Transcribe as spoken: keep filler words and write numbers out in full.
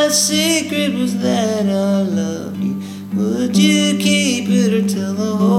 my secret was that I loved you, would you keep it or tell the whole